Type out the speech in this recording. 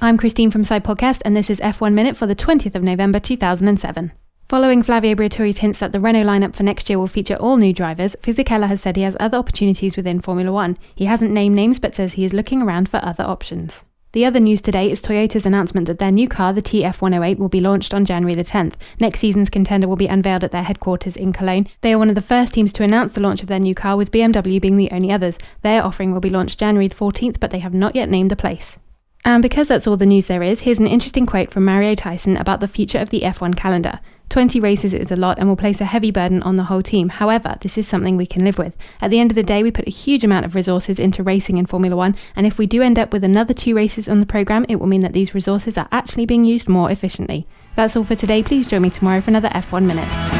I'm Christine from Side Podcast, and this is F1 Minute for the 20th of November 2007. Following Flavio Briatore's hints that the Renault lineup for next year will feature all new drivers, Fisichella has said he has other opportunities within Formula One. He hasn't named names, but says he is looking around for other options. The other news today is Toyota's announcement that their new car, the TF108, will be launched on January the 10th. Next season's contender will be unveiled at their headquarters in Cologne. They are one of the first teams to announce the launch of their new car, with BMW being the only others. Their offering will be launched January the 14th, but they have not yet named the place. And because that's all the news there is, here's an interesting quote from Mario Tyson about the future of the F1 calendar. 20 races is a lot and will place a heavy burden on the whole team. However, this is something we can live with. At the end of the day, we put a huge amount of resources into racing in Formula One, and if we do end up with another 2 races on the programme, it will mean that these resources are actually being used more efficiently. That's all for today. Please join me tomorrow for another F1 Minute.